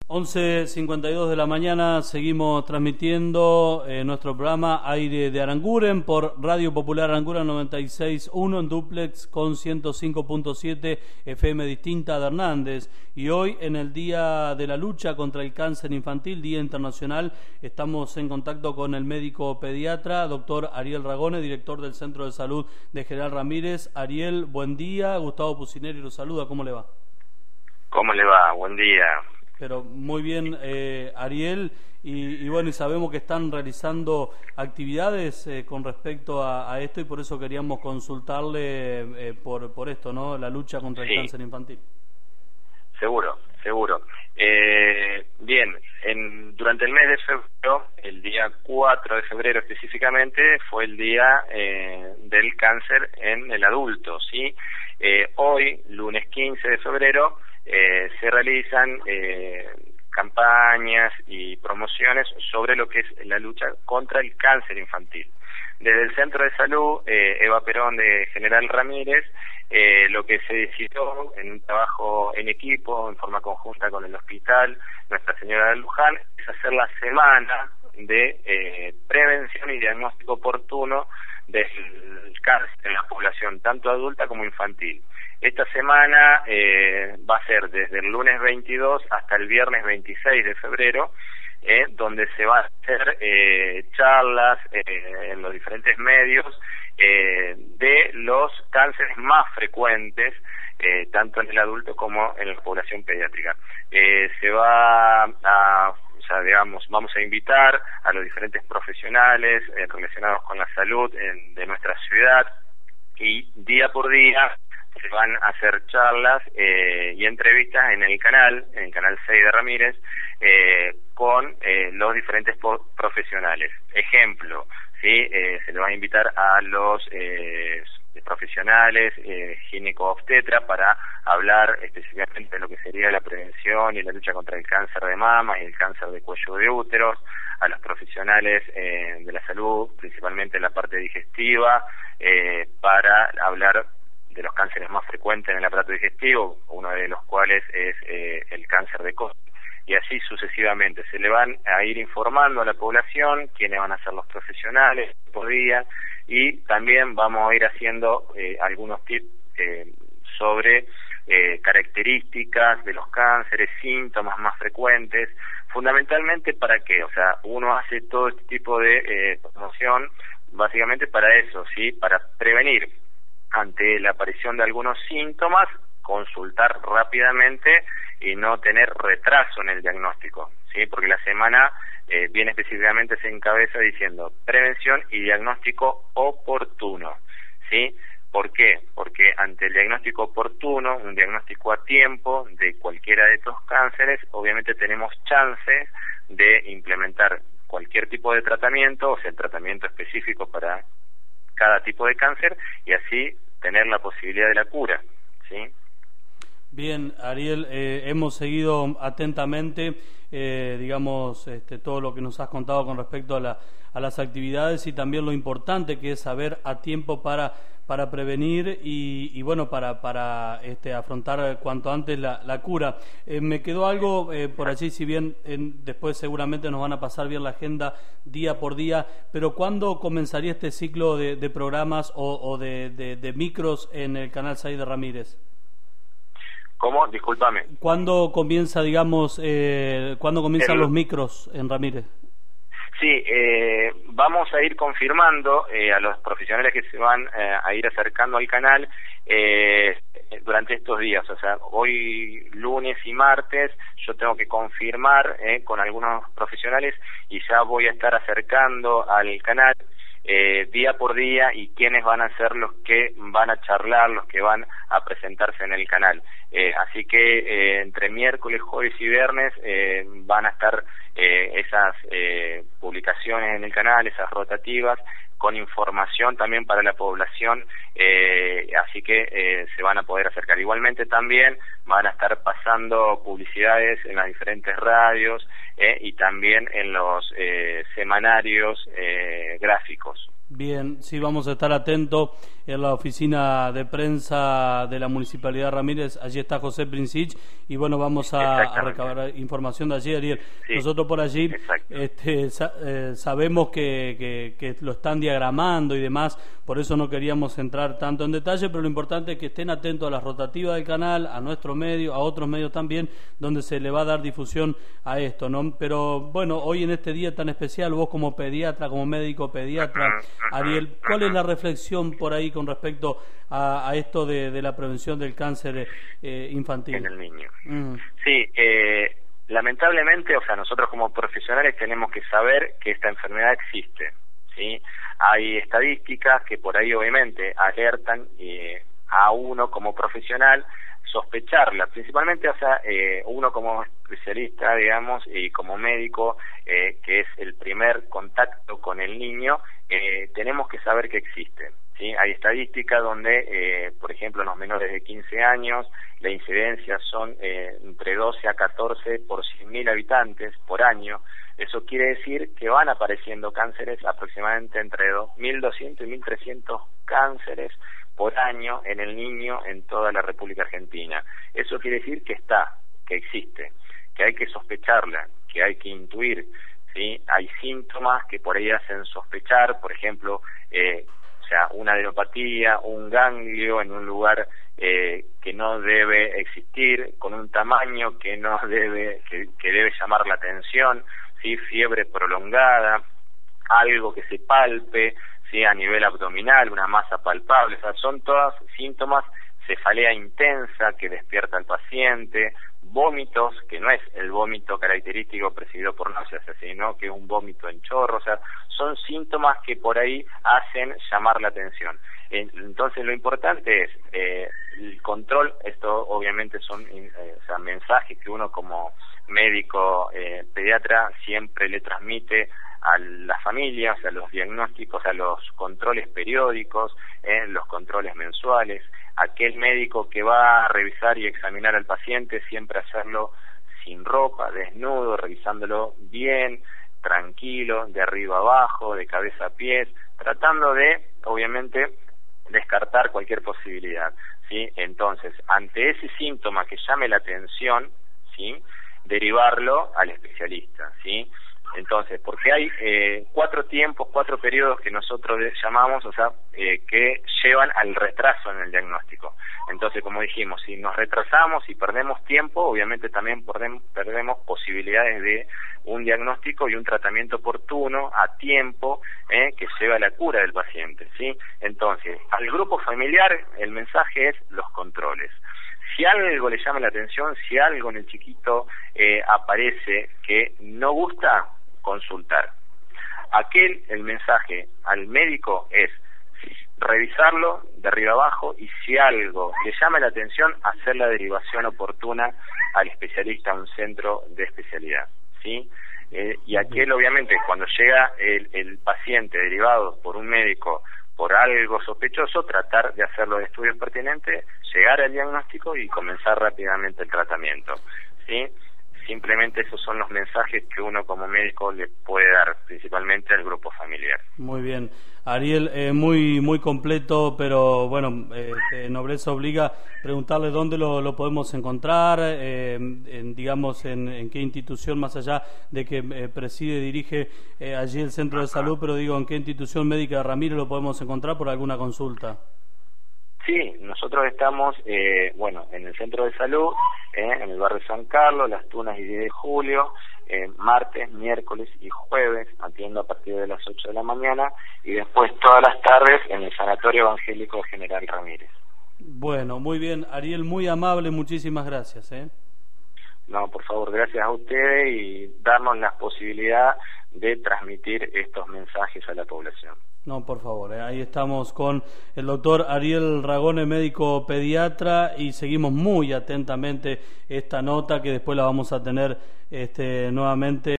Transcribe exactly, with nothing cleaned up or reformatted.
once cincuenta y dos de la mañana, seguimos transmitiendo eh, nuestro programa Aire de Aranguren por Radio Popular Aranguren noventa y seis punto uno en duplex con ciento cinco punto siete F M distinta de Hernández. Y hoy, en el Día de la Lucha contra el Cáncer Infantil, Día Internacional, estamos en contacto con el médico pediatra, doctor Ariel Ragone, director del Centro de Salud de General Ramírez. Ariel, buen día. Gustavo Pucineri lo saluda. ¿Cómo le va? ¿Cómo le va? Buen día. Pero muy bien, eh, Ariel, y, y bueno, y sabemos que están realizando actividades eh, con respecto a, a esto, y por eso queríamos consultarle eh, por, por esto, ¿no? La lucha contra el sí. cáncer infantil. Seguro, seguro. Eh, bien, en, durante el mes de febrero, el día cuatro de febrero específicamente, fue el día eh, del cáncer en el adulto, ¿sí? Eh, hoy, lunes quince de febrero, Eh, se realizan eh, campañas y promociones sobre lo que es la lucha contra el cáncer infantil. Desde el Centro de Salud eh, Eva Perón de General Ramírez, eh, lo que se decidió en un trabajo en equipo, en forma conjunta con el hospital Nuestra Señora de Luján, es hacer la semana de eh, prevención y diagnóstico oportuno del cáncer en la población, tanto adulta como infantil. Esta semana eh, va a ser desde el lunes veintidós hasta el viernes veintiséis de febrero, eh, donde se va a hacer eh, charlas eh, en los diferentes medios eh, de los cánceres más frecuentes, eh, tanto en el adulto como en la población pediátrica. Eh, se va a, o sea, digamos, vamos a invitar a los diferentes profesionales eh, relacionados con la salud en, de nuestra ciudad, y día por día se van a hacer charlas eh, y entrevistas en el canal, en el canal seis de Ramírez, eh, con eh, los diferentes profesionales. Ejemplo, sí, eh, se le va a invitar a los eh, profesionales eh, gineco-obstetra para hablar específicamente de lo que sería la prevención y la lucha contra el cáncer de mama y el cáncer de cuello de útero, a los profesionales eh, de la salud, principalmente en la parte digestiva, eh, para hablar de los cánceres más frecuentes en el aparato digestivo, uno de los cuales es eh, el cáncer de colon, y así sucesivamente. Se le van a ir informando a la población quiénes van a ser los profesionales por día, y también vamos a ir haciendo eh, algunos tips eh, sobre eh, características de los cánceres, síntomas más frecuentes, fundamentalmente para qué, o sea, uno hace todo este tipo de eh, promoción básicamente para eso, sí, para prevenir ante la aparición de algunos síntomas, consultar rápidamente y no tener retraso en el diagnóstico, ¿sí? Porque la semana eh, bien específicamente se encabeza diciendo prevención y diagnóstico oportuno, ¿sí? ¿Por qué? Porque ante el diagnóstico oportuno, un diagnóstico a tiempo de cualquiera de estos cánceres, obviamente tenemos chances de implementar cualquier tipo de tratamiento, o sea, el tratamiento específico para cada tipo de cáncer, y así tener la posibilidad de la cura, ¿sí? Bien, Ariel, eh, hemos seguido atentamente, eh, digamos, este, todo lo que nos has contado con respecto a, la, a las actividades, y también lo importante que es saber a tiempo para para prevenir y, y bueno, para para este, afrontar cuanto antes la, la cura. Eh, me quedó algo eh, por allí, si bien en, después seguramente nos van a pasar bien la agenda día por día, pero ¿cuándo comenzaría este ciclo de, de programas o, o de, de, de micros en el canal seis de Ramírez? ¿Cómo? Discúlpame. ¿Cuándo comienza, digamos, eh, cuándo comienzan el... los micros en Ramírez? Sí, eh, vamos a ir confirmando eh, a los profesionales que se van eh, a ir acercando al canal eh, durante estos días. O sea, hoy lunes y martes yo tengo que confirmar eh, con algunos profesionales, y ya voy a estar acercando al canal eh, día por día, y quiénes van a ser los que van a charlar, los que van a presentarse en el canal. Eh, así que eh, entre miércoles, jueves y viernes eh, van a estar eh, esas eh, publicaciones en el canal, esas rotativas, con información también para la población, eh, así que eh, se van a poder acercar. Igualmente también van a estar pasando publicidades en las diferentes radios eh, y también en los eh, semanarios eh, gráficos. Bien, sí, vamos a estar atentos en la oficina de prensa de la Municipalidad Ramírez. Allí está José Princich y bueno, vamos a, a recabar información de allí, Ariel. Sí, nosotros por allí este, sa eh, sabemos que, que, que lo están diagramando y demás, por eso no queríamos entrar tanto en detalle, pero lo importante es que estén atentos a las rotativas del canal, a nuestro medio, a otros medios también, donde se le va a dar difusión a esto, ¿no? Pero bueno, hoy en este día tan especial, vos como pediatra, como médico pediatra, Ariel, ¿cuál es la reflexión por ahí con respecto a, a esto de, de la prevención del cáncer eh, infantil? En el niño. Mm. Sí, eh, lamentablemente, o sea, nosotros como profesionales tenemos que saber que esta enfermedad existe, ¿sí? Hay estadísticas que por ahí obviamente alertan eh, a uno como profesional sospecharla, principalmente, o sea, eh, uno como especialista, digamos, y como médico, eh, que es el primer contacto con el niño, eh, tenemos que saber que existe, ¿sí? Hay estadísticas donde, eh, por ejemplo, en los menores de quince años, la incidencia son eh, entre doce a catorce por cien mil habitantes por año. Eso quiere decir que van apareciendo cánceres aproximadamente entre mil doscientos y mil trescientos cánceres por año en el niño en toda la República Argentina. Eso quiere decir que está, que existe, que hay que sospecharla, que hay que intuir, ¿sí? Hay síntomas que por ahí hacen sospechar, por ejemplo, eh, o sea, una adenopatía, un ganglio en un lugar eh, que no debe existir, con un tamaño que no debe, que, que debe llamar la atención, ¿sí? Fiebre prolongada, algo que se palpe, ¿sí? A nivel abdominal, una masa palpable, o sea, son todos síntomas, cefalea intensa que despierta al paciente, vómitos, que no es el vómito característico precedido por náuseas, sino que es un vómito en chorro, o sea, son síntomas que por ahí hacen llamar la atención. Entonces lo importante es eh, el control, esto obviamente son eh, o sea, mensajes que uno como médico eh, pediatra siempre le transmite a la familia, o sea, los diagnósticos, a los controles periódicos, eh, los controles mensuales, aquel médico que va a revisar y examinar al paciente, siempre hacerlo sin ropa, desnudo, revisándolo bien, tranquilo, de arriba abajo, de cabeza a pies, tratando de, obviamente, descartar cualquier posibilidad, ¿sí? Entonces, ante ese síntoma que llame la atención, ¿sí?, derivarlo al especialista, ¿sí? Entonces, porque hay eh, cuatro tiempos, cuatro periodos que nosotros llamamos, o sea, eh, que llevan al retraso en el diagnóstico. Entonces, como dijimos, si nos retrasamos y perdemos tiempo, obviamente también perdemos, perdemos posibilidades de un diagnóstico y un tratamiento oportuno a tiempo eh, que lleva a la cura del paciente, ¿sí? Entonces, al grupo familiar el mensaje es los controles. Si algo le llama la atención, si algo en el chiquito eh, aparece que no gusta, consultar. Aquel, el mensaje al médico es revisarlo de arriba abajo y si algo le llama la atención, hacer la derivación oportuna al especialista a un centro de especialidad, ¿sí? Eh, y aquel, obviamente, cuando llega el, el paciente derivado por un médico por algo sospechoso, tratar de hacer los estudios pertinentes, llegar al diagnóstico y comenzar rápidamente el tratamiento, ¿sí? Simplemente esos son los mensajes que uno como médico le puede dar, principalmente al grupo familiar. Muy bien. Ariel, eh, muy muy completo, pero bueno, eh, nobleza obliga preguntarle dónde lo, lo podemos encontrar, eh, en, digamos, en, en qué institución, más allá de que eh, preside, dirige eh, allí el centro de salud, pero digo, en qué institución médica de Ramírez lo podemos encontrar por alguna consulta. Sí, nosotros estamos, eh, bueno, en el centro de salud, eh, en el barrio San Carlos, Las Tunas y diez de julio, eh, martes, miércoles y jueves, atiendo a partir de las ocho de la mañana, y después todas las tardes en el Sanatorio Evangélico General Ramírez. Bueno, muy bien, Ariel, muy amable, muchísimas gracias. ¿eh? No, por favor, gracias a ustedes y darnos la posibilidad de transmitir estos mensajes a la población. No, por favor, eh. ahí estamos con el doctor Ariel Ragone, médico pediatra, y seguimos muy atentamente esta nota que después la vamos a tener este, nuevamente.